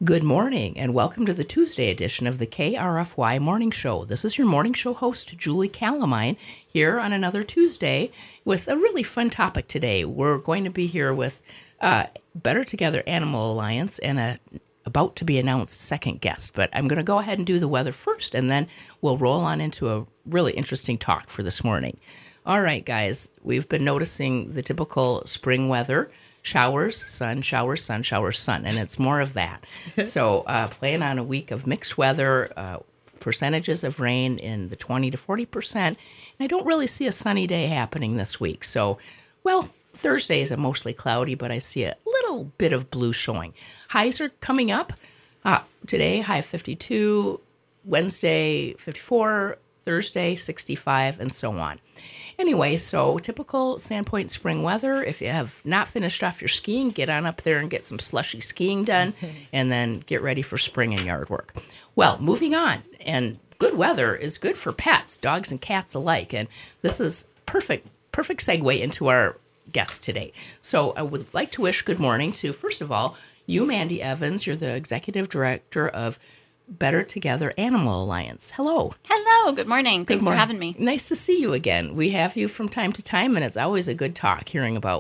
Good morning, and welcome to the Tuesday edition of the KRFY Morning Show. This is your morning show host, Julie Calamine, here on another Tuesday with a really fun topic today. We're going to be here with Better Together Animal Alliance and a about to be announced second guest. But I'm going to go ahead and do the weather first, and then we'll roll on into a really interesting talk for this morning. All right, guys, we've been noticing the typical spring weather. Showers, sun, showers, sun, showers, sun, and it's more of that. So plan on a week of mixed weather, percentages of rain in the 20 to 40%. And I don't really see a sunny day happening this week. So, well, Thursday is mostly cloudy, but I see a little bit of blue showing. Highs are coming up. Today, high 52, Wednesday, 54, Thursday, 65, and so on. Anyway, so typical Sandpoint spring weather. If you have not finished off your skiing, get on up there and get some slushy skiing done, and then get ready for spring and yard work. Well, moving on, and good weather is good for pets, dogs and cats alike, and this is perfect segue into our guest today. So I would like to wish good morning to, first of all, you, Mandy Evans. You're the executive director of Better Together Animal Alliance. Hello. Hello. Good morning. Thanks for having me. Nice to see you again. We have you from time to time, and it's always a good talk hearing about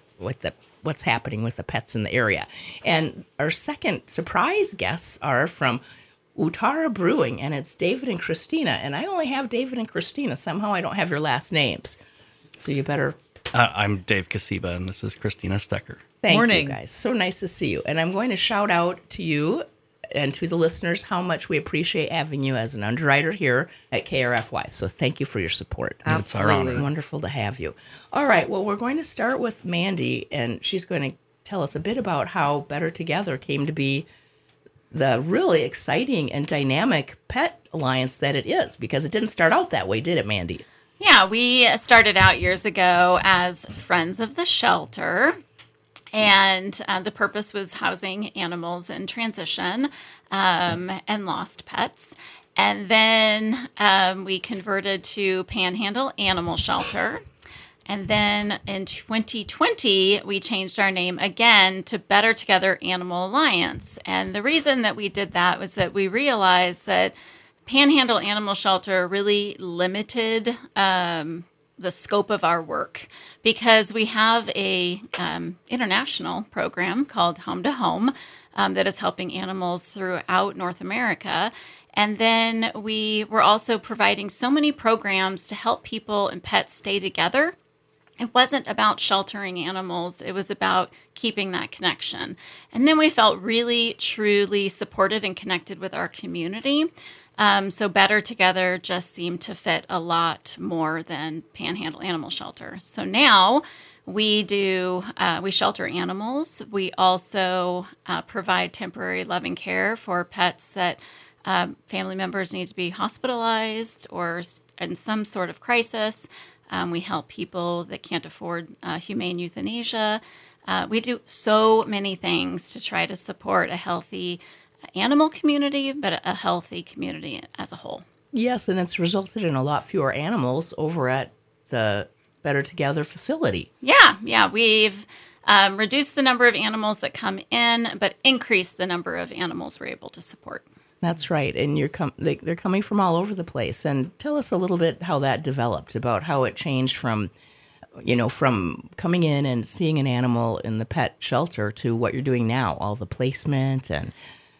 what's happening with the pets in the area. And our second surprise guests are from Utara Brewing, and it's David and Christina. And I only have David and Christina. Somehow I don't have your last names. So you better... I'm Dave Kasiba, and this is Christina Stecker. Thank you, guys. So nice to see you. And I'm going to shout out to you and to the listeners how much we appreciate having you as an underwriter here at KRFY. So thank you for your support. Absolutely. It's our honor. Wonderful to have you. All right. Well, we're going to start with Mandy, and she's going to tell us a bit about how Better Together came to be the really exciting and dynamic pet alliance that it is, because it didn't start out that way, did it, Mandy? Yeah, we started out years ago as Friends of the Shelter. And the purpose was housing animals in transition and lost pets. And then we converted to Panhandle Animal Shelter. And then in 2020, we changed our name again to Better Together Animal Alliance. And the reason that we did that was that we realized that Panhandle Animal Shelter really limited the scope of our work, because we have a international program called Home to Home that is helping animals throughout North America. And then we were also providing so many programs to help people and pets stay together. It wasn't about sheltering animals. It was about keeping that connection. And then we felt really, truly supported and connected with our community. So Better Together just seemed to fit a lot more than Panhandle Animal Shelter. So now we shelter animals. We also provide temporary loving care for pets that family members need to be hospitalized or in some sort of crisis. We help people that can't afford humane euthanasia. We do so many things to try to support a healthy animal community, but a healthy community as a whole. Yes, and it's resulted in a lot fewer animals over at the Better Together facility. Yeah, we've reduced the number of animals that come in, but increased the number of animals we're able to support. That's right, and they're coming from all over the place. And tell us a little bit how that developed, about how it changed from coming in and seeing an animal in the pet shelter to what you're doing now, all the placement and...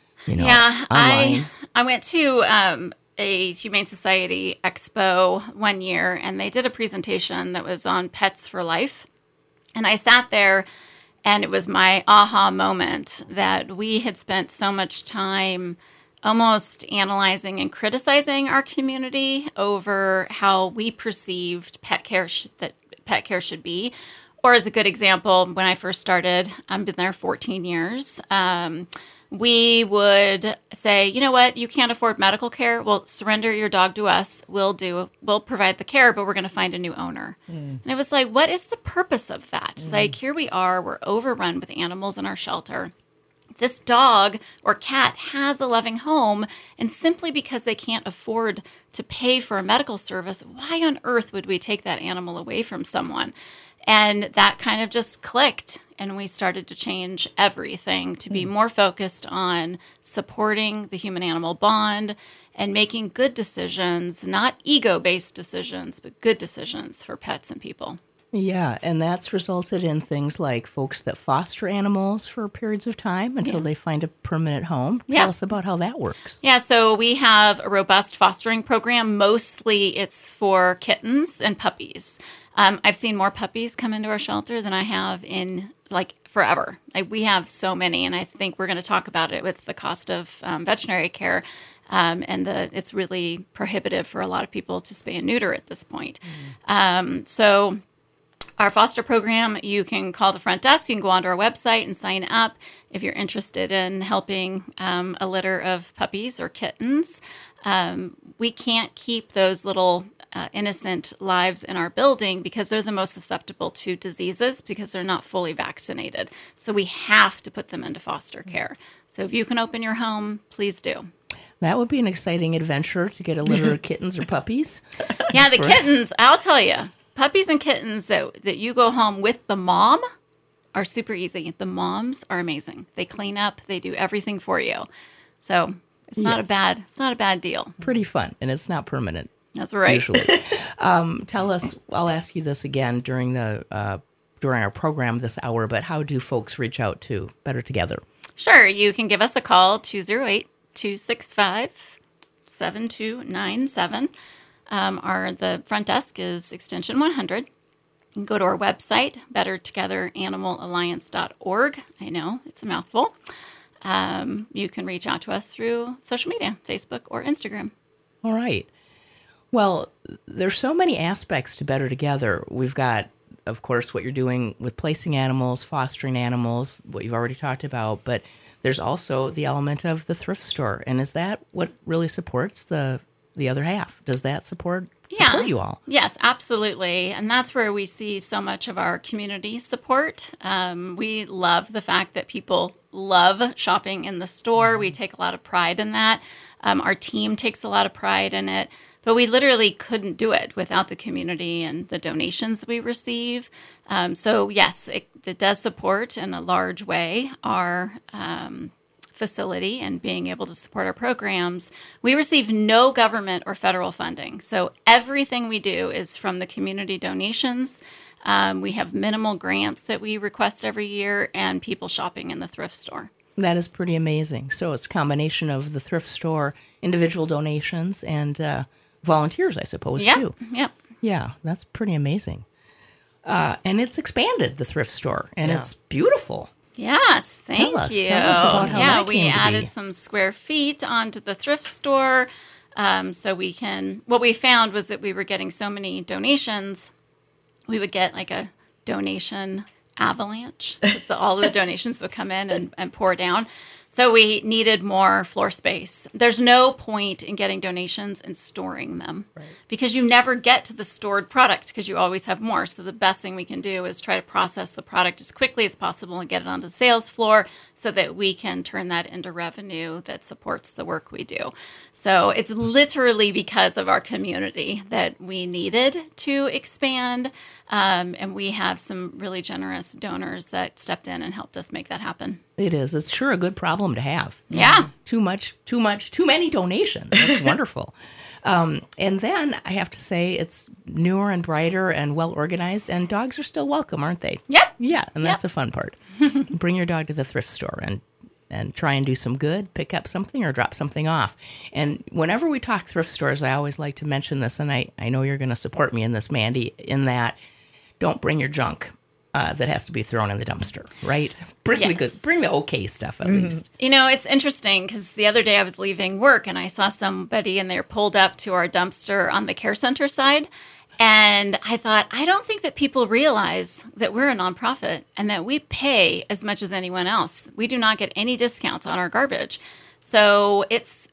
I went to a Humane Society expo one year, and they did a presentation that was on pets for life. And I sat there, and it was my aha moment that we had spent so much time almost analyzing and criticizing our community over how we perceived pet care should be. Or as a good example, when I first started, I've been there 14 years, we would say, you know what, you can't afford medical care? Well, surrender your dog to us. We'll provide the care, but we're going to find a new owner. And it was like, what is the purpose of that? Like, here we are, we're overrun with animals in our shelter. This dog or cat has a loving home, and simply because they can't afford to pay for a medical service, why on earth would we take that animal away from someone? And that kind of just clicked. And we started to change everything to be more focused on supporting the human-animal bond and making good decisions, not ego-based decisions, but good decisions for pets and people. Yeah, and that's resulted in things like folks that foster animals for periods of time until they find a permanent home. Tell us about how that works. Yeah, so we have a robust fostering program. Mostly it's for kittens and puppies. I've seen more puppies come into our shelter than I have in forever. We have so many, and I think we're going to talk about it with the cost of veterinary care. It's really prohibitive for a lot of people to spay and neuter at this point. So our foster program, you can call the front desk. You can go onto our website and sign up if you're interested in helping a litter of puppies or kittens. We can't keep those little innocent lives in our building because they're the most susceptible to diseases because they're not fully vaccinated. So we have to put them into foster care. So if you can open your home, please do. That would be an exciting adventure to get a litter of kittens or puppies. Yeah, the kittens, I'll tell you, puppies and kittens that you go home with the mom are super easy. The moms are amazing. They clean up, they do everything for you. So it's not a bad deal. Pretty fun, and it's not permanent. That's right. Usually. Tell us, I'll ask you this again during our program this hour, but how do folks reach out to Better Together? Sure. You can give us a call, 208-265-7297. The front desk is extension 100. You can go to our website, bettertogetheranimalalliance.org. I know, it's a mouthful. You can reach out to us through social media, Facebook or Instagram. All right. Well, there's so many aspects to Better Together. We've got, of course, what you're doing with placing animals, fostering animals, what you've already talked about, but there's also the element of the thrift store. And is that what really supports the other half? Does that support you all? Yes, absolutely. And that's where we see so much of our community support. We love the fact that people love shopping in the store. We take a lot of pride in that. Our team takes a lot of pride in it. But we literally couldn't do it without the community and the donations we receive. So yes, it does support in a large way our facility and being able to support our programs. We receive no government or federal funding. So everything we do is from the community donations. We have minimal grants that we request every year and people shopping in the thrift store. That is pretty amazing. So it's a combination of the thrift store, individual donations, and volunteers, I suppose, too. Yep. Yeah, that's pretty amazing. And it's expanded, the thrift store, and it's beautiful. Yes, thank you. Tell us about how that we came to added be. some square feet onto the thrift store. So what we found was that we were getting so many donations, we would get like a donation avalanche because all the donations would come in and pour down. So we needed more floor space. There's no point in getting donations and storing them because you never get to the stored product because you always have more. So the best thing we can do is try to process the product as quickly as possible and get it onto the sales floor so that we can turn that into revenue that supports the work we do. So it's literally because of our community that we needed to expand. And we have some really generous donors that stepped in and helped us make that happen. It is. It's sure a good problem to have. Yeah. Too many donations. That's wonderful. And then I have to say it's newer and brighter and well organized, and dogs are still welcome, aren't they? Yep. Yeah, and that's a fun part. Bring your dog to the thrift store and try and do some good, pick up something or drop something off. And whenever we talk thrift stores, I always like to mention this, and I know you're going to support me in this, Mandy, in that don't bring your junk that has to be thrown in the dumpster, right? Bring the okay stuff at least. You know, it's interesting because the other day I was leaving work and I saw somebody and they're pulled up to our dumpster on the care center side. And I thought, I don't think that people realize that we're a nonprofit and that we pay as much as anyone else. We do not get any discounts on our garbage. So it's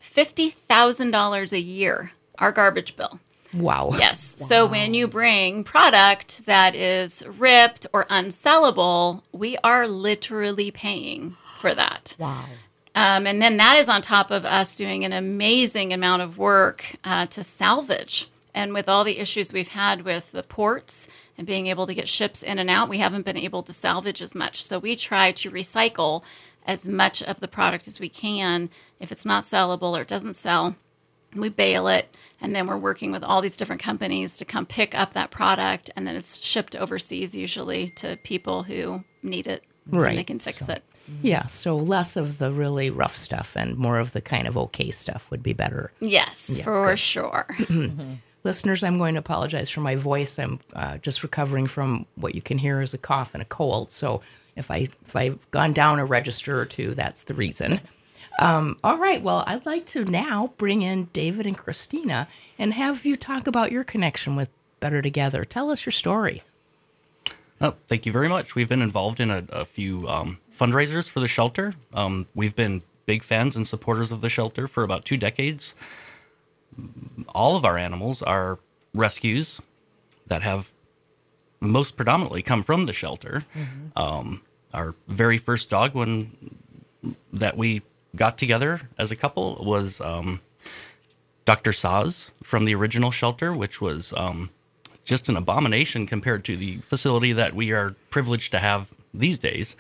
$50,000 a year, our garbage bill. Wow. Yes. Wow. So when you bring product that is ripped or unsellable, we are literally paying for that. Wow. And then that is on top of us doing an amazing amount of work to salvage. And with all the issues we've had with the ports and being able to get ships in and out, we haven't been able to salvage as much. So we try to recycle as much of the product as we can. If it's not sellable or it doesn't sell, we bale it, and then we're working with all these different companies to come pick up that product, and then it's shipped overseas usually to people who need it, Right. and they can fix it. Yeah, so less of the really rough stuff and more of the kind of okay stuff would be better. Yes, for sure. Listeners, I'm going to apologize for my voice. I'm just recovering from what you can hear as a cough and a cold. So if I've gone down a register or two, that's the reason. All right. Well, I'd like to now bring in David and Christina and have you talk about your connection with Better Together. Tell us your story. Oh, thank you very much. We've been involved in a few fundraisers for the shelter. We've been big fans and supporters of the shelter for about 2 decades. All of our animals are rescues that have most predominantly come from the shelter. Our very first dog that we got together as a couple was Dr. Saz from the original shelter, which was just an abomination compared to the facility that we are privileged to have these days.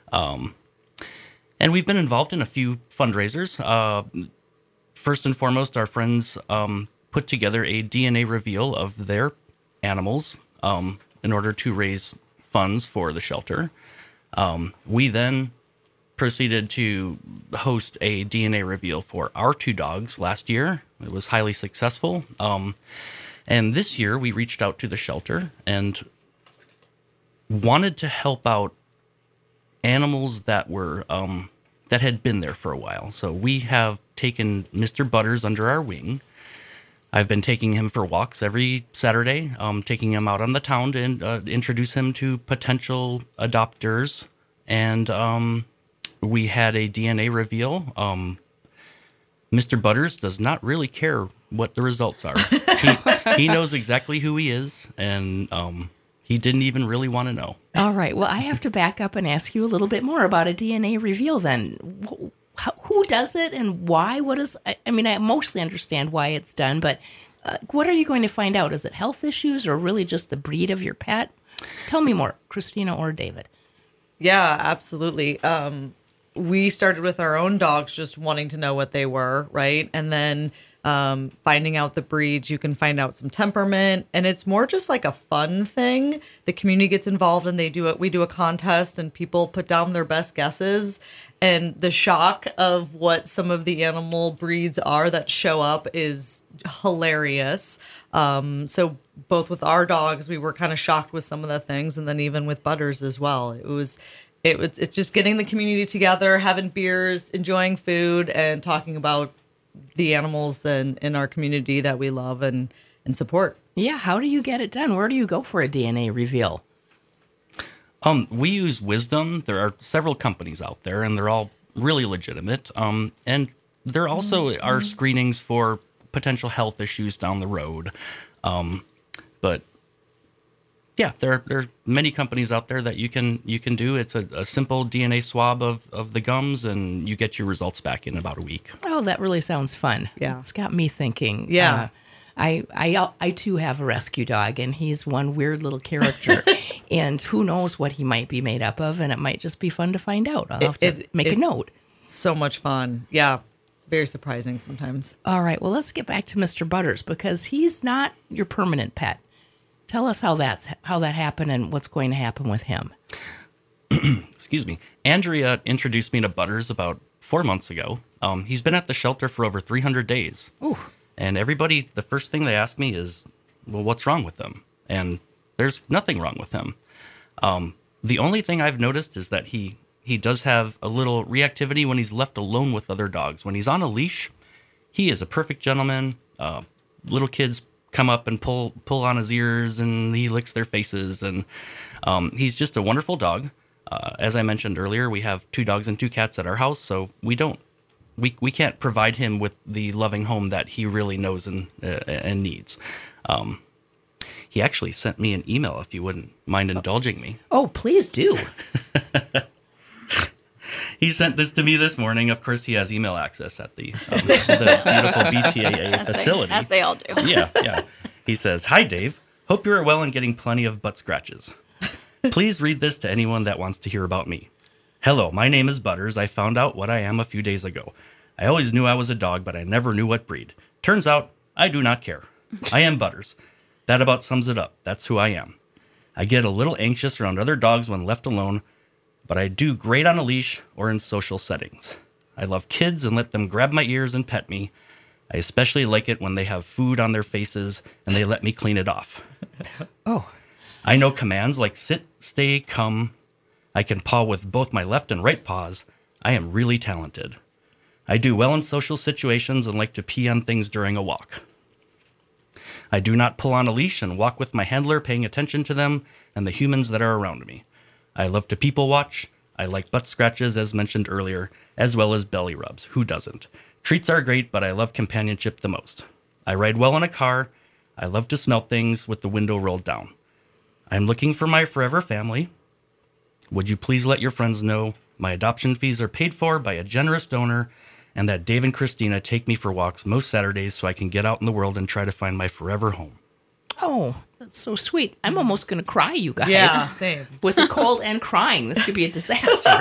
And we've been involved in a few fundraisers. First and foremost, our friends put together a DNA reveal of their animals in order to raise funds for the shelter. We then proceeded to host a DNA reveal for our 2 dogs last year. It was highly successful. And this year we reached out to the shelter and wanted to help out animals that were that had been there for a while. So we have taken Mr. Butters under our wing. I've been taking him for walks every Saturday, taking him out on the town to introduce him to potential adopters. And we had a DNA reveal. Mr. Butters does not really care what the results are. He knows exactly who he is, and he didn't even really want to know. All right. Well, I have to back up and ask you a little bit more about a DNA reveal then. Who does it and why? I mean, I mostly understand why it's done, but what are you going to find out? Is it health issues or really just the breed of your pet? Tell me more, Christina or David. Yeah, absolutely. We started with our own dogs, just wanting to know what they were, right? And then finding out the breeds, you can find out some temperament, and it's more just like a fun thing. The community gets involved and we do a contest and people put down their best guesses, and the shock of what some of the animal breeds are that show up is hilarious. So both with our dogs, we were kind of shocked with some of the things, and then even with Butters as well. It's just getting the community together, having beers, enjoying food, and talking about the animals in our community that we love and support. Yeah, how do you get it done? Where do you go for a DNA reveal? We use Wisdom. There are several companies out there, and they're all really legitimate. And there also are screenings for potential health issues down the road. But yeah, there are many companies out there that you can do. It's a simple DNA swab of the gums, and you get your results back in about a week. Oh, that really sounds fun. Yeah. It's got me thinking. Yeah. I too have a rescue dog, and he's one weird little character. And who knows what he might be made up of, and it might just be fun to find out. I'll have to make a note. So much fun. Yeah. It's very surprising sometimes. All right. Well, let's get back to Mr. Butters, because he's not your permanent pet. Tell us how that happened and what's going to happen with him. Excuse me. Andrea introduced me to Butters about 4 months ago. He's been at the shelter for over 300 days. Ooh. And everybody, the first thing they ask me is, well, what's wrong with him? And there's nothing wrong with him. The only thing I've noticed is that he does have a little reactivity when he's left alone with other dogs. When he's on a leash, he is a perfect gentleman. Little kids come up and pull on his ears, and he licks their faces. And he's just a wonderful dog. As I mentioned earlier, we have 2 dogs and 2 cats at our house, so we can't provide him with the loving home that he really knows and needs. He actually sent me an email, if you wouldn't mind indulging me. Oh, please do. He sent this to me this morning. Of course, he has email access at the beautiful BTAA facility. As they all do. Yeah. He says, "Hi, Dave. Hope you are well and getting plenty of butt scratches. Please read this to anyone that wants to hear about me. Hello, my name is Butters. I found out what I am a few days ago. I always knew I was a dog, but I never knew what breed. Turns out, I do not care. I am Butters. That about sums it up. That's who I am. I get a little anxious around other dogs when left alone, but I do great on a leash or in social settings. I love kids and let them grab my ears and pet me. I especially like it when they have food on their faces and they let me clean it off. Oh. I know commands like sit, stay, come. I can paw with both my left and right paws. I am really talented. I do well in social situations and like to pee on things during a walk. I do not pull on a leash and walk with my handler paying attention to them and the humans that are around me. I love to people watch. I like butt scratches, as mentioned earlier, as well as belly rubs. Who doesn't? Treats are great, but I love companionship the most. I ride well in a car. I love to smell things with the window rolled down. I'm looking for my forever family. Would you please let your friends know my adoption fees are paid for by a generous donor and that Dave and Christina take me for walks most Saturdays so I can get out in the world and try to find my forever home. Oh, that's so sweet. I'm almost going to cry, you guys. Yeah, same. With a cold and crying. This could be a disaster.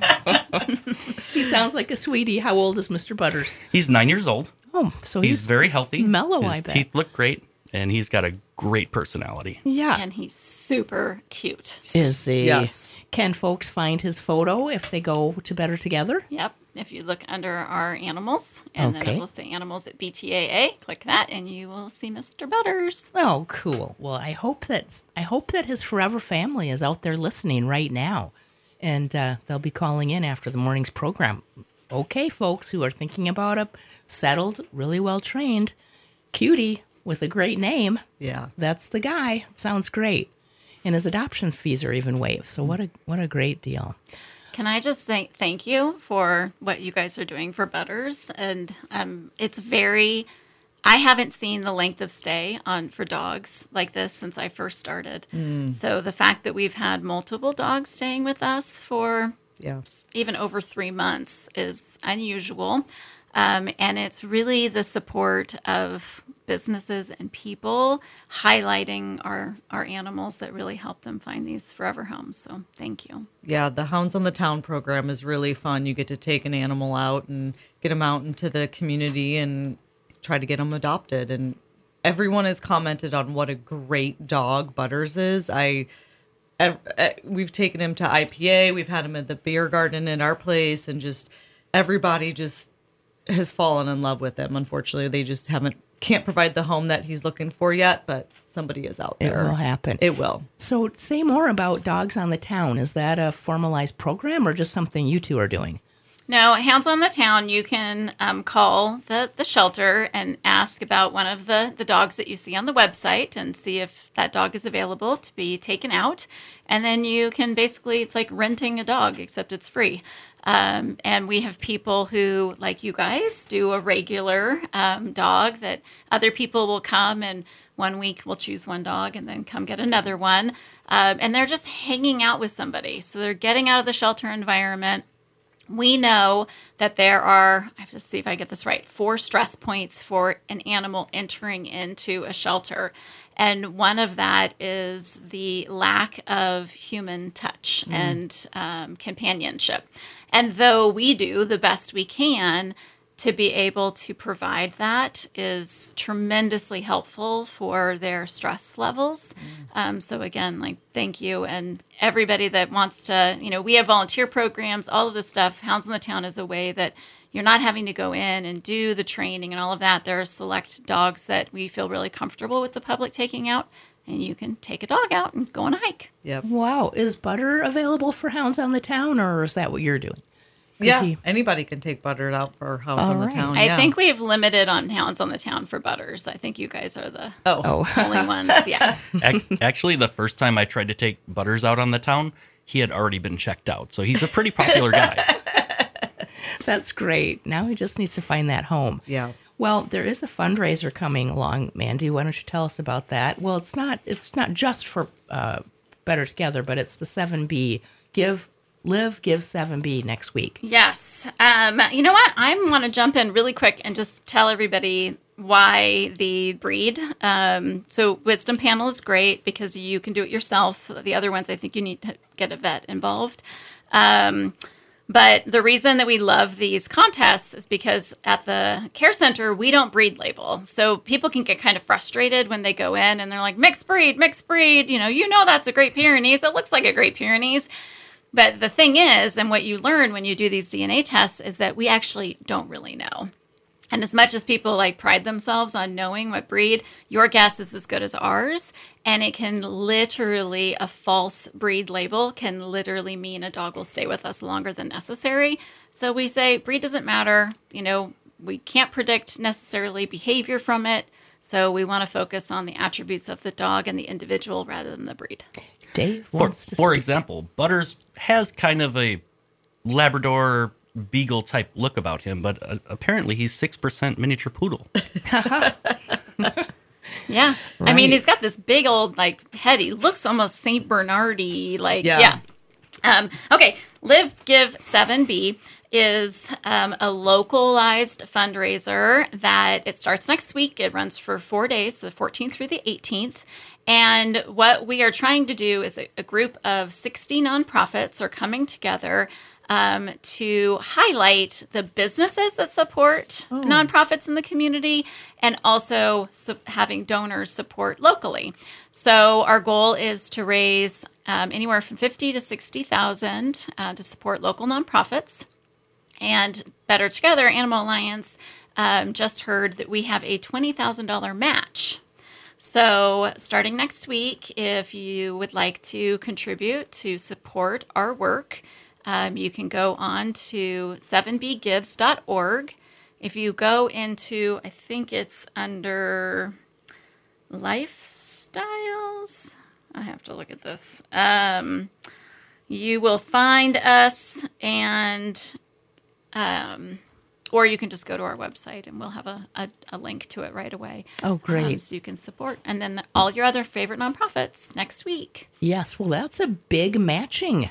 He sounds like a sweetie. How old is Mr. Butters? He's 9 years old. Oh, so He's very healthy. mellow, His I bet. teeth look great, and he's got a great personality. Yeah. And he's super cute. Is he? Yes. Can folks find his photo if they go to Better Together? Yep. If you look under our animals, and then Okay. it will say animals at BTAA, click that, and you will see Mr. Butters. Oh, cool. Well, I hope that his forever family is out there listening right now, and they'll be calling in after the morning's program. Okay, folks who are thinking about a settled, really well trained cutie with a great name, Yeah. that's the guy. Sounds great, and his adoption fees are even waived. So what a great deal. Can I just say thank you for what you guys are doing for Butters? And it's very, I haven't seen the length of stay for dogs like this since I first started. So the fact that we've had multiple dogs staying with us for Yeah. even over 3 months is unusual. And it's really the support of businesses and people highlighting our animals that really help them find these forever homes. So thank you. Yeah, the Hounds on the Town program is really fun. You get to take an animal out and get them out into the community and try to get them adopted. And everyone has commented on what a great dog Butters is. We've taken him to IPA. We've had him at the beer garden in our place, and just everybody just has fallen in love with him. Unfortunately, they just can't provide the home that he's looking for yet, but somebody is out It there. will happen. It will. So say more about Dogs on the Town. Is that a formalized program or just something you two are doing? No, Hands on the Town, you can call the shelter and ask about one of the dogs that you see on the website and see if that dog is available to be taken out. And then you can basically, it's like renting a dog, except it's free. And we have people who, like you guys, do a regular dog that other people will come, and 1 week we'll choose one dog and then come get another one. And they're just hanging out with somebody. So they're getting out of the shelter environment. We know that there are, I have to see if I get this right, 4 stress points for an animal entering into a shelter. And one of that is the lack of human touch and companionship. And though we do the best we can to be able to provide that is tremendously helpful for their stress levels. So again, thank you. And everybody that wants to, we have volunteer programs, all of this stuff. Hounds on the Town is a way that you're not having to go in and do the training and all of that. There are select dogs that we feel really comfortable with the public taking out, and you can take a dog out and go on a hike. Yep. Wow. Is Butter available for Hounds on the Town, or is that what you're doing? Yeah, anybody can take Butter out for Hounds on the right. Town. I think we have limited on Hounds on the Town for Butters. I think you guys are the only ones. Yeah. Actually, the first time I tried to take Butters out on the town, he had already been checked out. So he's a pretty popular guy. That's great. Now he just needs to find that home. Yeah. Well, there is a fundraiser coming along, Mandy. Why don't you tell us about that? Well, it's not just for Better Together, but it's the 7B Give 7B next week. Yes. You know what? I want to jump in really quick and just tell everybody why the breed. So Wisdom Panel is great because you can do it yourself. The other ones, I think you need to get a vet involved. But the reason that we love these contests is because at the care center, we don't breed label. So people can get kind of frustrated when they go in and they're like, mixed breed. You know that's a Great Pyrenees. It looks like a Great Pyrenees. But the thing is, and what you learn when you do these DNA tests, is that we actually don't really know. And as much as people like pride themselves on knowing what breed, your guess is as good as ours. And it can literally, a false breed label can literally mean a dog will stay with us longer than necessary. So we say breed doesn't matter. We can't predict necessarily behavior from it. So we want to focus on the attributes of the dog and the individual rather than the breed. Dave For wants to speak. example, Butters has kind of a Labrador Beagle type look about him, but apparently he's 6% miniature poodle. Yeah. Right. I mean, he's got this big old head. He looks almost St. Bernard-y. Yeah. Okay. Live Give 7B is a localized fundraiser that it starts next week. It runs for 4 days, so the 14th through the 18th. And what we are trying to do is a group of 60 nonprofits are coming together to highlight the businesses that support nonprofits in the community and also having donors support locally. So our goal is to raise anywhere from $50,000 to $60,000 to support local nonprofits. And Better Together, Animal Alliance, just heard that we have a $20,000 match. So starting next week, if you would like to contribute to support our work, you can go on to 7bgives.org. If you go into, I think it's under lifestyles. I have to look at this. You will find us or you can just go to our website and we'll have a link to it right away. Oh, great. So you can support. And then all your other favorite nonprofits next week. Yes, well, that's a big matching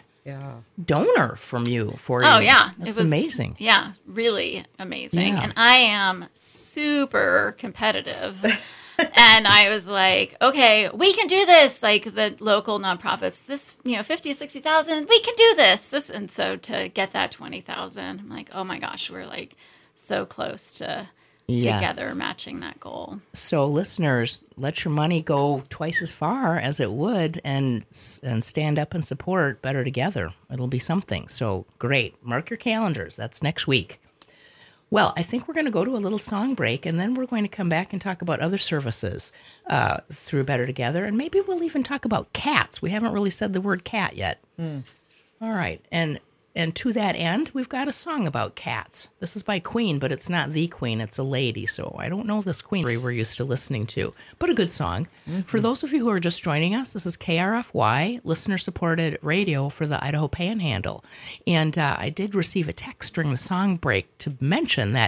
donor from you for you. Oh, yeah. That's amazing. Yeah, really amazing. Yeah. And I am super competitive. And I was like, okay, we can do this. Like the local nonprofits, this, 50 to 60,000, we can do this. And so to get that 20,000, I'm like, oh my gosh, we're like so close to together matching that goal. So listeners, let your money go twice as far as it would and stand up and support Better Together. It'll be something. So great. Mark your calendars. That's next week. Well, I think we're going to go to a little song break, and then we're going to come back and talk about other services through Better Together, and maybe we'll even talk about cats. We haven't really said the word cat yet. All right, and to that end, we've got a song about cats. This is by Queen, but it's not the Queen. It's a lady, so I don't know this Queen we're used to listening to, but a good song. For those of you who are just joining us, this is KRFY, listener-supported radio for the Idaho Panhandle. And I did receive a text during the song break to mention that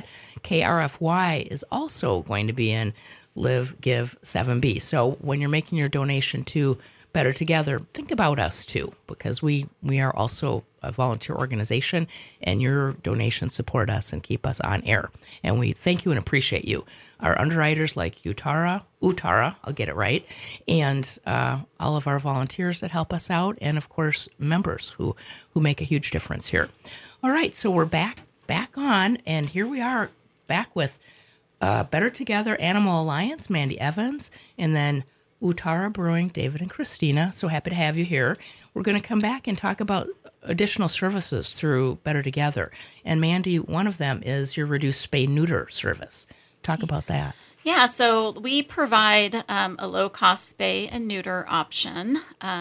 KRFY is also going to be in Live Give 7B. So when you're making your donation to Better Together, think about us too, because we are also a volunteer organization, and your donations support us and keep us on air. And we thank you and appreciate you. Our underwriters like Utara, I'll get it right, and all of our volunteers that help us out, and of course members who make a huge difference here. All right, so we're back on, and here we are back with Better Together Animal Alliance, Mandy Evans, and then Utara Brewing, David and Christina. So happy to have you here. We're going to come back and talk about additional services through Better Together. And Mandy, one of them is your reduced spay-neuter service. Talk about that. Yeah, so we provide a low-cost spay and neuter option.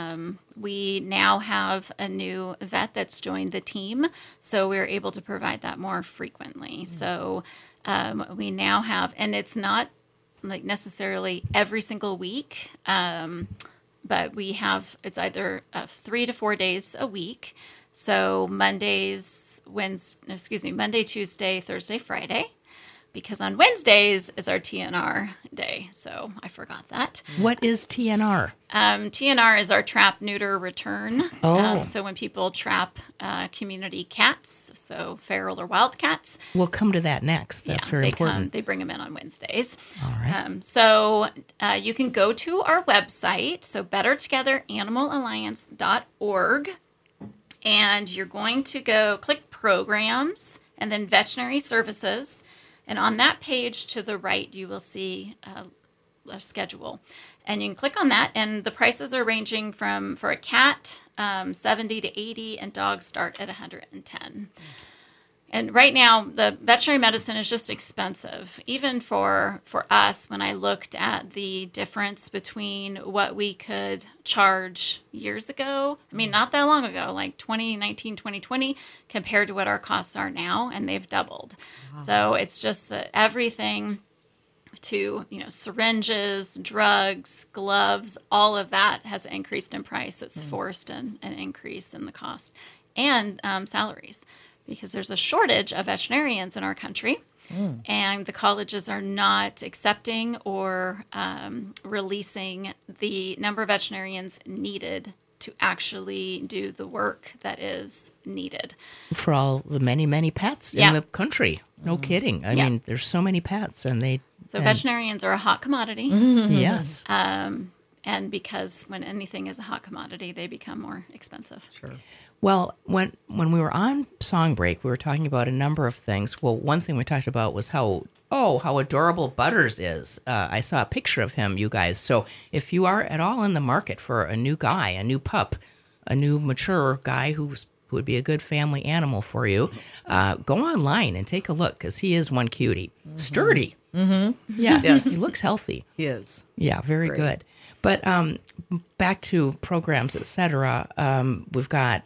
We now have a new vet that's joined the team, so we're able to provide that more frequently. So we now have, and it's not like necessarily every single week, but we have, it's either 3 to 4 days a week. So Monday, Tuesday, Thursday, Friday. because on Wednesdays is our TNR day. So I forgot that. What is TNR? TNR is our trap, neuter, return. Oh. So when people trap community cats, so feral or wild cats, We'll come to that next. That's very they important. they bring them in on Wednesdays. All right. So you can go to our website, so bettertogetheranimalalliance.org, and you're going to go click programs and then veterinary services. And on that page to the right, you will see a schedule. And you can click on that, and the prices are ranging from, for a cat, 70 to 80, and dogs start at 110. And right now, the veterinary medicine is just expensive. Even for us, when I looked at the difference between what we could charge years ago, I mean, not that long ago, like 2019, 2020, compared to what our costs are now, and they've doubled. Wow. So it's just that everything to, syringes, drugs, gloves, all of that has increased in price. It's forced an increase in the cost, and salaries, because there's a shortage of veterinarians in our country, and the colleges are not accepting or releasing the number of veterinarians needed to actually do the work that is needed. For all the many, many pets in the country. No kidding. I mean, there's so many pets, and veterinarians are a hot commodity. Yes. And because when anything is a hot commodity, they become more expensive. Sure. Well, when we were on song break, we were talking about a number of things. Well, one thing we talked about was how adorable Butters is. I saw a picture of him, you guys. So if you are at all in the market for a new guy, a new pup, a new mature guy who would be a good family animal for you, go online and take a look, because he is one cutie. Sturdy. Mm-hmm. Yes. He looks healthy. He is. Yeah, very good. But back to programs, et cetera, you've got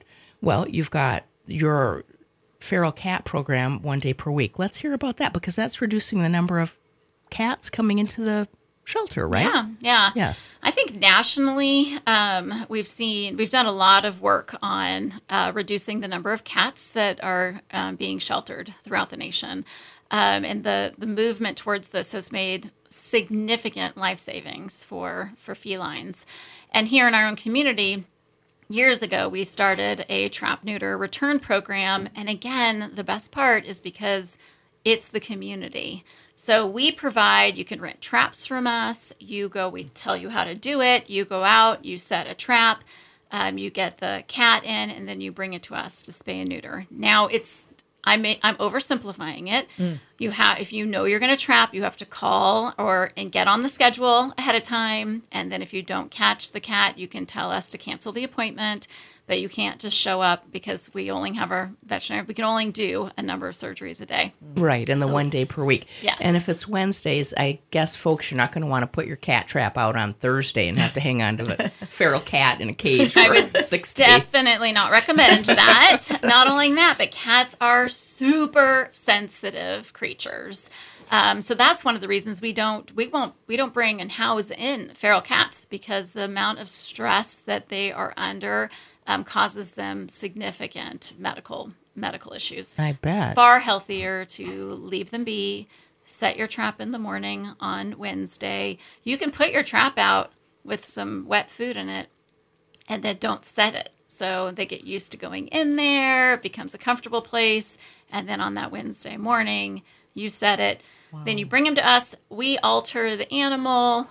your feral cat program 1 day per week. Let's hear about that, because that's reducing the number of cats coming into the shelter, right? Yeah. Yes. I think nationally, we've done a lot of work on reducing the number of cats that are being sheltered throughout the nation. And the movement towards this has made significant life savings for felines. And here in our own community, years ago, we started a trap, neuter, return program. And again, the best part is because it's the community. So we provide, you can rent traps from us. We tell you how to do it. You go out, you set a trap, you get the cat in, and then you bring it to us to spay and neuter. Now I'm oversimplifying it. If you know you're going to trap, you have to call and get on the schedule ahead of time. And then if you don't catch the cat, you can tell us to cancel the appointment. But you can't just show up, because we only have our veterinary. We can only do a number of surgeries a day. Right, and the 1 day per week. Yes. And if it's Wednesdays, I guess, folks, you're not going to want to put your cat trap out on Thursday and have to hang on to a feral cat in a cage for 6 days. Definitely not recommend that. Not only that, but cats are super sensitive creatures. So that's one of the reasons we don't bring and house in feral cats, because the amount of stress that they are under causes them significant medical issues. I bet. It's far healthier to leave them be, set your trap in the morning on Wednesday. You can put your trap out with some wet food in it, and then don't set it. So they get used to going in there, it becomes a comfortable place, and then on that Wednesday morning, you set it. Wow. Then you bring them to us, we alter the animal,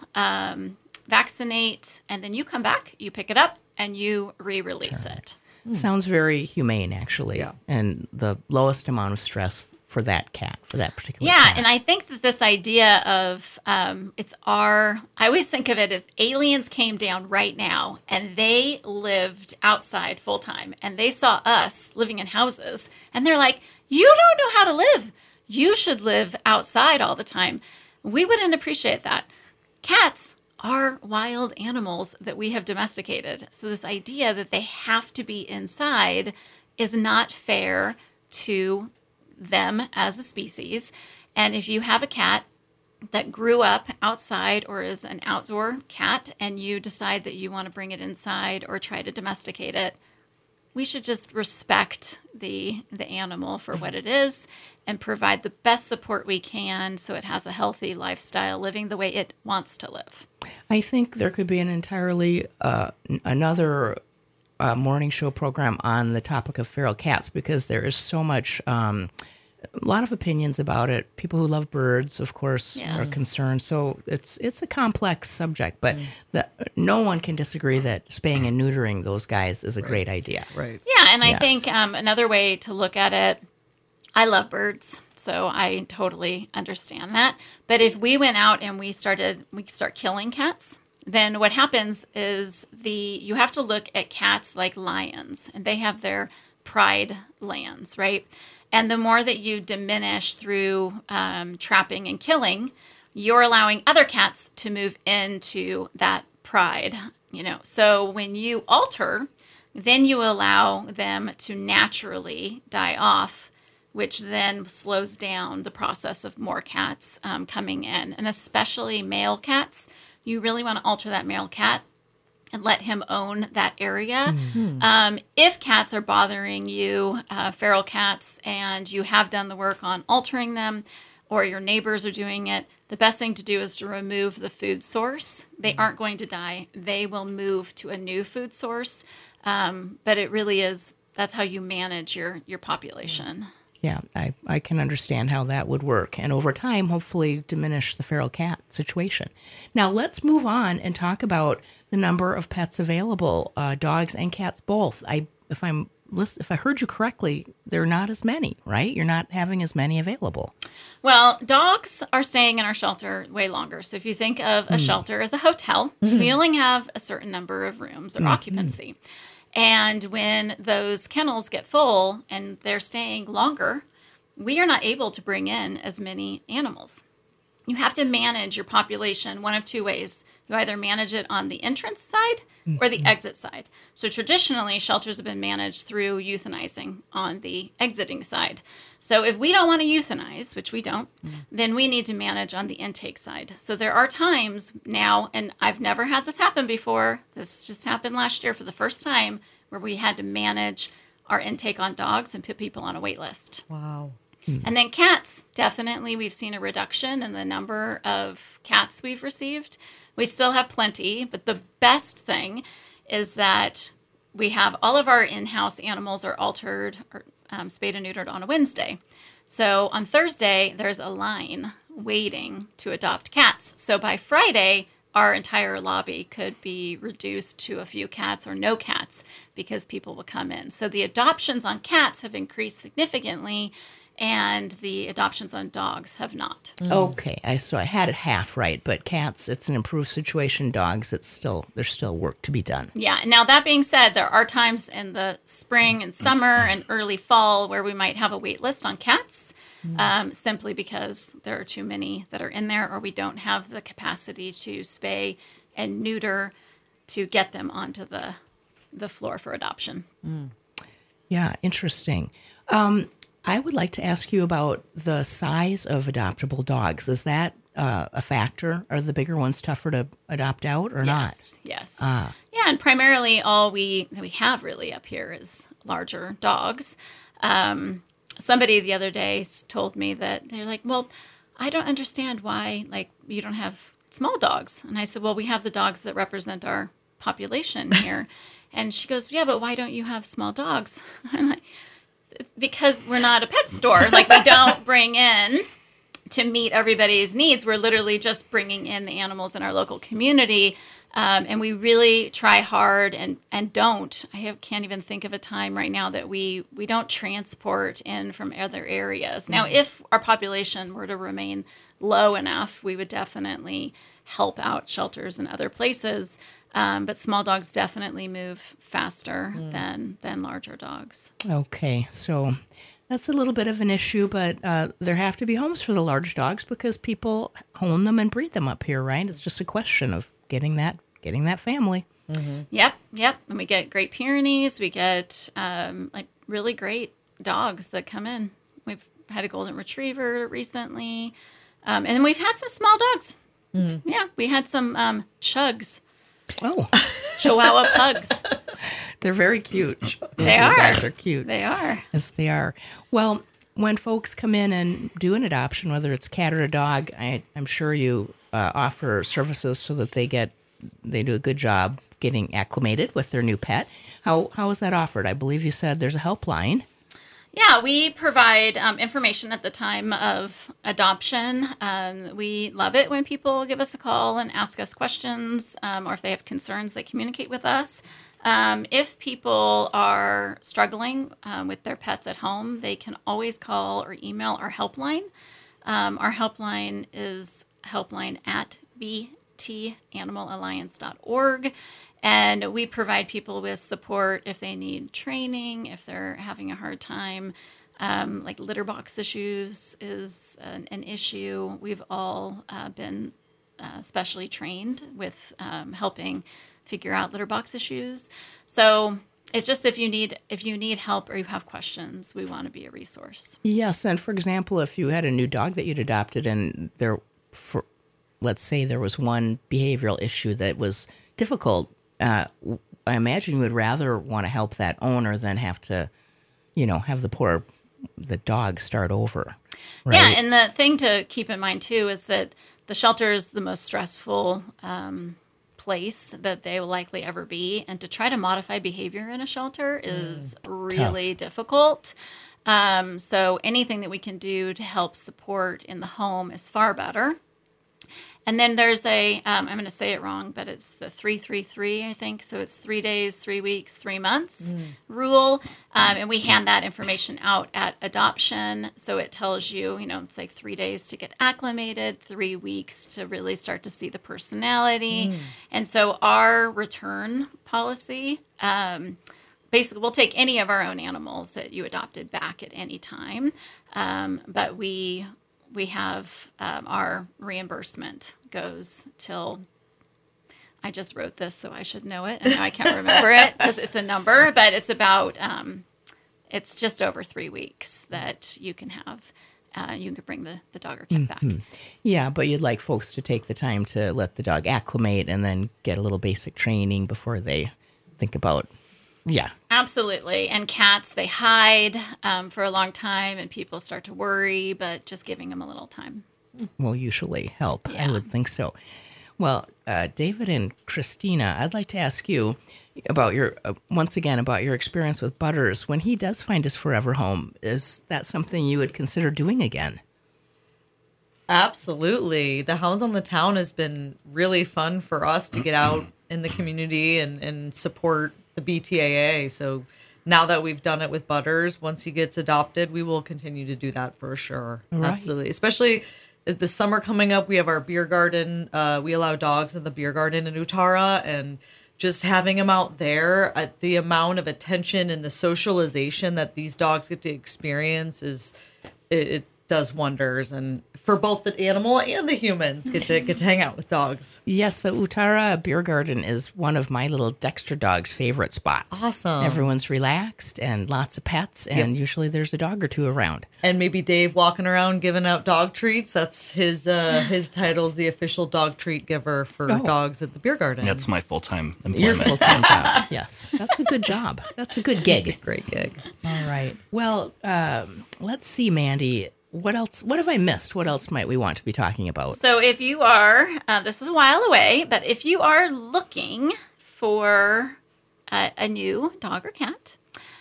vaccinate, and then you come back, you pick it up, and you re-release it. Sounds very humane, actually. Yeah. And the lowest amount of stress for that cat, for that particular cat. Yeah, and I think that this idea of I always think of it, if aliens came down right now and they lived outside full time and they saw us living in houses and they're like, you don't know how to live. You should live outside all the time. We wouldn't appreciate that. Cats are wild animals that we have domesticated. So this idea that they have to be inside is not fair to them as a species. And if you have a cat that grew up outside or is an outdoor cat and you decide that you want to bring it inside or try to domesticate it, we should just respect the animal for what it is and provide the best support we can so it has a healthy lifestyle, living the way it wants to live. I think there could be an entirely another morning show program on the topic of feral cats, because there is so much, a lot of opinions about it. People who love birds, of course, are concerned. So it's a complex subject, but no one can disagree that spaying and neutering those guys is a great idea. Right. Yeah, and I think another way to look at it, I love birds, so I totally understand that. But if we went out and we start killing cats, then what happens is you have to look at cats like lions, and they have their pride lands, right? And the more that you diminish through trapping and killing, you're allowing other cats to move into that pride, So when you alter, then you allow them to naturally die off, which then slows down the process of more cats coming in. And especially male cats, you really want to alter that male cat and let him own that area. Mm-hmm. If cats are bothering you, feral cats, and you have done the work on altering them, or your neighbors are doing it, the best thing to do is to remove the food source. They aren't going to die. They will move to a new food source. But it really is, that's how you manage your population. Yeah, I can understand how that would work. And over time, hopefully diminish the feral cat situation. Now, let's move on and talk about the number of pets available, dogs and cats both. If I heard you correctly, there are not as many, right? You're not having as many available. Well, dogs are staying in our shelter way longer. So if you think of a shelter as a hotel, we only have a certain number of rooms or occupancy. And when those kennels get full and they're staying longer, we are not able to bring in as many animals. You have to manage your population one of two ways. You either manage it on the entrance side or the exit side. So traditionally, shelters have been managed through euthanizing on the exiting side. So if we don't want to euthanize, which we don't, then we need to manage on the intake side. So there are times now, and I've never had this happen before, this just happened last year for the first time, where we had to manage our intake on dogs and put people on a wait list. Wow. And then cats, definitely we've seen a reduction in the number of cats we've received. We still have plenty, but the best thing is that we have all of our in-house animals are altered or spayed and neutered on a Wednesday. So on Thursday, there's a line waiting to adopt cats. So by Friday, our entire lobby could be reduced to a few cats or no cats because people will come in. So the adoptions on cats have increased significantly, and the adoptions on dogs have not. Okay, so I had it half right, but cats, it's an improved situation. Dogs, there's still work to be done. Yeah, now that being said, there are times in the spring and summer and early fall where we might have a wait list on cats, simply because there are too many that are in there, or we don't have the capacity to spay and neuter to get them onto the floor for adoption. Yeah, interesting. I would like to ask you about the size of adoptable dogs. Is that a factor? Are the bigger ones tougher to adopt out or not? Yes. Yeah, and primarily all we have really up here is larger dogs. Somebody the other day told me that they're like, well, I don't understand why you don't have small dogs. And I said, well, we have the dogs that represent our population here. And she goes, yeah, but why don't you have small dogs? I'm like, because we're not a pet store. We don't bring in to meet everybody's needs. We're literally just bringing in the animals in our local community. And we really try hard and don't. Can't even think of a time right now that we don't transport in from other areas. Now, if our population were to remain low enough, we would definitely help out shelters in other places. But small dogs definitely move faster than larger dogs. Okay, so that's a little bit of an issue, but there have to be homes for the large dogs because people hone them and breed them up here, right? It's just a question of getting that family. Mm-hmm. Yep. And we get Great Pyrenees. We get really great dogs that come in. We've had a golden retriever recently, and then we've had some small dogs. Mm-hmm. Yeah, we had some chugs. Oh, Chihuahua pugs. they're very cute. They Those are. guys are cute. They are. Yes, they are. Well, when folks come in and do an adoption, whether it's cat or a dog, I'm sure you offer services so that they do a good job getting acclimated with their new pet. How is that offered? I believe you said there's a helpline. Yeah, we provide information at the time of adoption. We love it when people give us a call and ask us questions, or if they have concerns, they communicate with us. If people are struggling with their pets at home, they can always call or email our helpline. Our helpline is helpline@btanimalaLliance.org. And we provide people with support if they need training, if they're having a hard time. Like litter box issues is an issue. We've all been specially trained with helping figure out litter box issues. So it's just if you need help or you have questions, we want to be a resource. Yes, and for example, if you had a new dog that you'd adopted and let's say there was one behavioral issue that was difficult, I imagine you would rather want to help that owner than have to, have the dog start over. Right? Yeah, and the thing to keep in mind too is that the shelter is the most stressful place that they will likely ever be, and to try to modify behavior in a shelter is really difficult. So anything that we can do to help support in the home is far better. And then there's I'm going to say it wrong, but it's the 3-3-3, I think. So it's 3 days, 3 weeks, 3 months rule. And we hand that information out at adoption. So it tells you, it's like 3 days to get acclimated, 3 weeks to really start to see the personality. And so our return policy, basically we'll take any of our own animals that you adopted back at any time. But we have our reimbursement goes till, I just wrote this so I should know it, and now I can't remember it because it's a number, but it's about, it's just over 3 weeks that you can have, you can bring the dog or cat back. Yeah, but you'd like folks to take the time to let the dog acclimate and then get a little basic training before they think about. Yeah. Absolutely. And cats, they hide for a long time and people start to worry, but just giving them a little time will usually help. Yeah. I would think so. Well, David and Christina, I'd like to ask you about once again, about your experience with Butters. When he does find his forever home, is that something you would consider doing again? Absolutely. The Hounds on the Town has been really fun for us to get out in the community and support the BTAA. So now that we've done it with Butters, once he gets adopted, we will continue to do that for sure. Right. Absolutely. Especially the summer coming up, we have our beer garden. We allow dogs in the beer garden in Utara, and just having them out there, the amount of attention and the socialization that these dogs get to experience it does wonders, and for both the animal and the humans get to hang out with dogs. Yes, the Utara Beer Garden is one of my little Dexter dog's favorite spots. Awesome. Everyone's relaxed and lots of pets, and usually there's a dog or two around. And maybe Dave walking around giving out dog treats. That's his title's the official dog treat giver for dogs at the beer garden. That's my full-time Your employment. full-time job, yes. That's a good job. That's a good gig. It's a great gig. All right. Well, let's see, Mandy. What else? What have I missed? What else might we want to be talking about? So if you are, this is a while away, but if you are looking for a new dog or cat,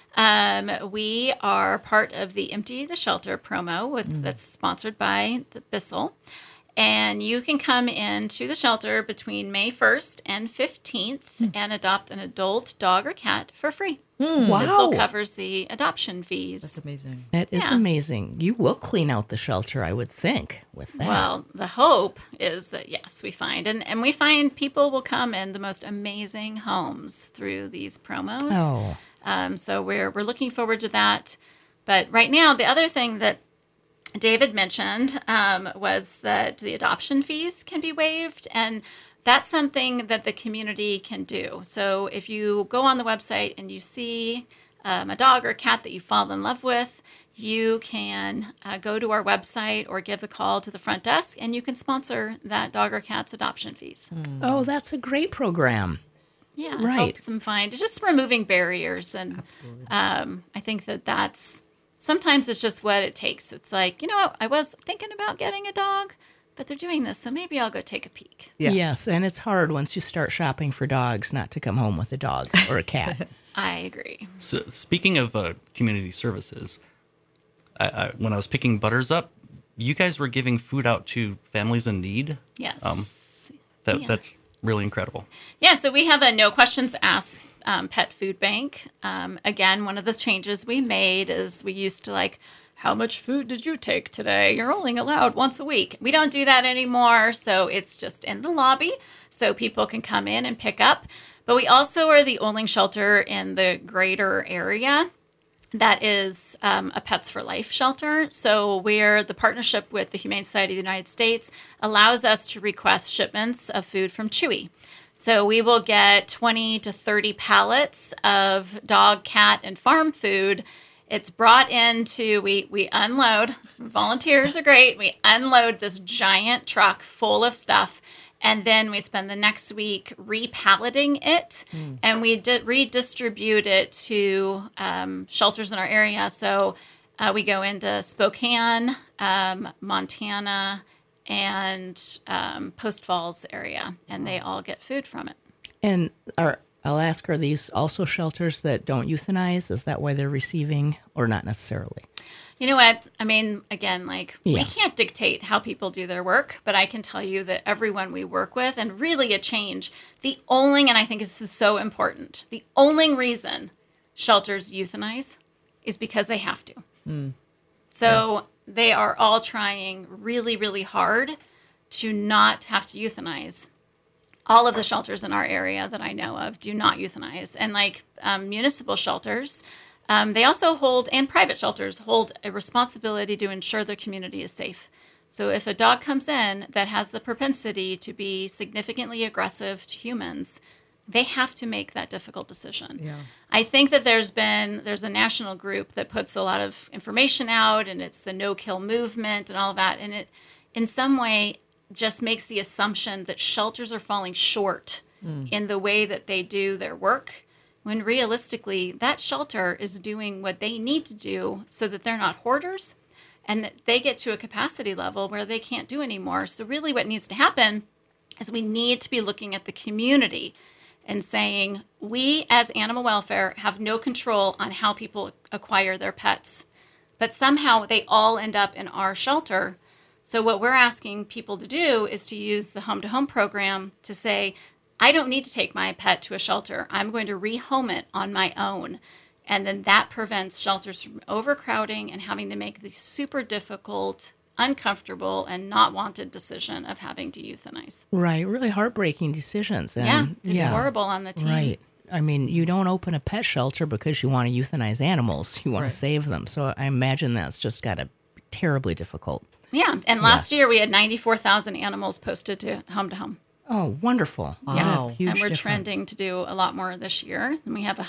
we are part of the Empty the Shelter promo that's sponsored by the Bissell. And you can come into the shelter between May 1st and 15th and adopt an adult dog or cat for free. Wow. Bissell covers the adoption fees. That's amazing. That is Yeah. amazing. You will clean out the shelter, I would think, with that. Well, the hope is that, yes, we find. And we find people will come in the most amazing homes through these promos. Oh. So we're looking forward to that. But right now, the other thing that David mentioned was that the adoption fees can be waived, and that's something that the community can do. So if you go on the website and you see a dog or a cat that you fall in love with, you can go to our website or give a call to the front desk, and you can sponsor that dog or cat's adoption fees. Oh, that's a great program. Yeah, Right. helps them find, it's just removing barriers. And I think that's sometimes it's just what it takes. It's like, you know what, I was thinking about getting a dog, but they're doing this, so maybe I'll go take a peek. Yeah. Yes, and it's hard once you start shopping for dogs not to come home with a dog or a cat. I agree. So speaking of community services, when I was picking Butters up, you guys were giving food out to families in need. Yes. That's really incredible. Yeah, so we have a no questions asked pet food bank. Again, one of the changes we made is we used to like, how much food did you take today? You're only allowed once a week. We don't do that anymore, so it's just in the lobby so people can come in and pick up. But we also are the only shelter in the greater area that is a Pets for Life shelter. So we're the partnership with the Humane Society of the United States allows us to request shipments of food from Chewy. So we will get 20 to 30 pallets of dog, cat, and farm food. It's brought into, we unload, volunteers are great, we unload this giant truck full of stuff, and then we spend the next week repalleting it, and we redistribute it to shelters in our area. So we go into Spokane, Montana, and Post Falls area, and they all get food from it. And I'll ask, are these also shelters that don't euthanize? Is that why they're receiving, or not necessarily? You know what? I mean, again, like Yeah. we can't dictate how people do their work, but I can tell you that everyone we work with, and really a change, and I think this is so important, the only reason shelters euthanize is because they have to. So they are all trying really, really hard to not have to euthanize. All of the shelters in our area that I know of do not euthanize. And like municipal shelters, they also hold, and private shelters hold a responsibility to ensure their community is safe. So if a dog comes in that has the propensity to be significantly aggressive to humans, they have to make that difficult decision. Yeah. I think that there's a national group that puts a lot of information out, and it's the no-kill movement and all of that. And it, in some way, just makes the assumption that shelters are falling short in the way that they do their work, when realistically that shelter is doing what they need to do so that they're not hoarders and that they get to a capacity level where they can't do anymore. So really what needs to happen is we need to be looking at the community and saying, we as animal welfare have no control on how people acquire their pets, but somehow they all end up in our shelter. So what we're asking people to do is to use the home-to-home program to say, I don't need to take my pet to a shelter. I'm going to rehome it on my own. And then that prevents shelters from overcrowding and having to make the super difficult, uncomfortable, and not wanted decision of having to euthanize. Right, really heartbreaking decisions. And It's horrible on the team. Right. I mean, you don't open a pet shelter because you want to euthanize animals. You want to save them. So I imagine that's just got to be terribly difficult. Yeah, and last Yes. year we had 94,000 animals posted to home. Oh, wonderful. Wow. What a huge And we're difference. trending to do a lot more this year. And we have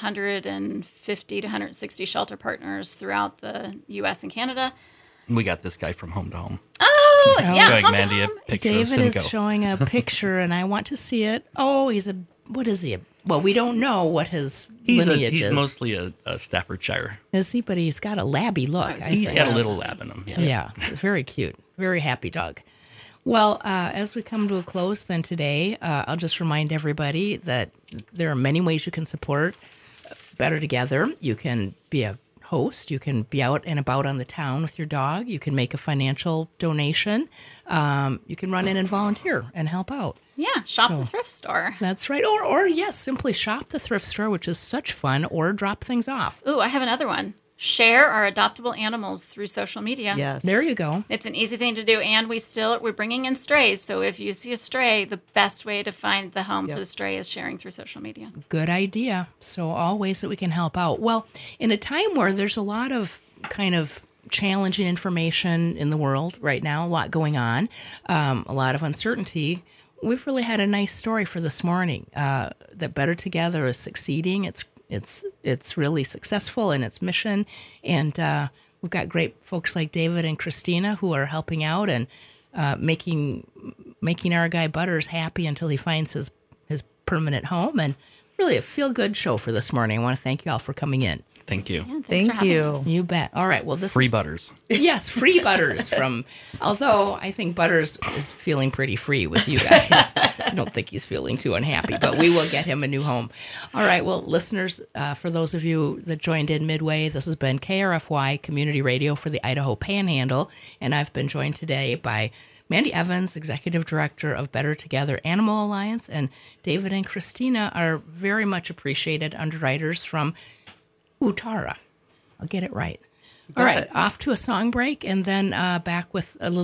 150 to 160 shelter partners throughout the U.S. and Canada. We got this guy from Home to Home. Oh, yeah. Showing Mandy a picture of David Simcoe. is showing a picture, and I want to see it. Oh, what is he? Well, we don't know what his lineage He's is. mostly a Staffordshire. Is he? But he's got a labby look. I He's think. got a little lab in him. Yeah. Yeah, very cute. Very happy dog. Well, as we come to a close then today, I'll just remind everybody that there are many ways you can support Better Together. You can be a host. You can be out and about on the town with your dog. You can make a financial donation. You can run in and volunteer and help out. Yeah, shop So- the thrift store. That's right. Or yes, simply shop the thrift store, which is such fun, or drop things off. Ooh, I have another one. Share our adoptable animals through social media. Yes. There you go. It's an easy thing to do, and we're bringing in strays. So if you see a stray, the best way to find the home for the stray is sharing through social media. Good idea. So all ways that we can help out. Well, in a time where there's a lot of kind of challenging information in the world right now, a lot going on, a lot of uncertainty, we've really had a nice story for this morning that Better Together is succeeding. It's it's really successful in its mission, and we've got great folks like David and Christina who are helping out and making our guy Butters happy until he finds his permanent home, and really a feel-good show for this morning. I want to thank you all for coming in. Thank you. Yeah, thanks for Thank having you. us. You bet. All right. Well, this Free is, Butters. yes, free Butters from. Although I think Butters is feeling pretty free with you guys. I don't think he's feeling too unhappy, but we will get him a new home. All right. Well, listeners, for those of you that joined in midway, this has been KRFY Community Radio for the Idaho Panhandle, and I've been joined today by Mandy Evans, Executive Director of Better Together Animal Alliance, and David and Christina are very much appreciated underwriters from Utara. I'll get it right. All right, off to a song break, and then back with a little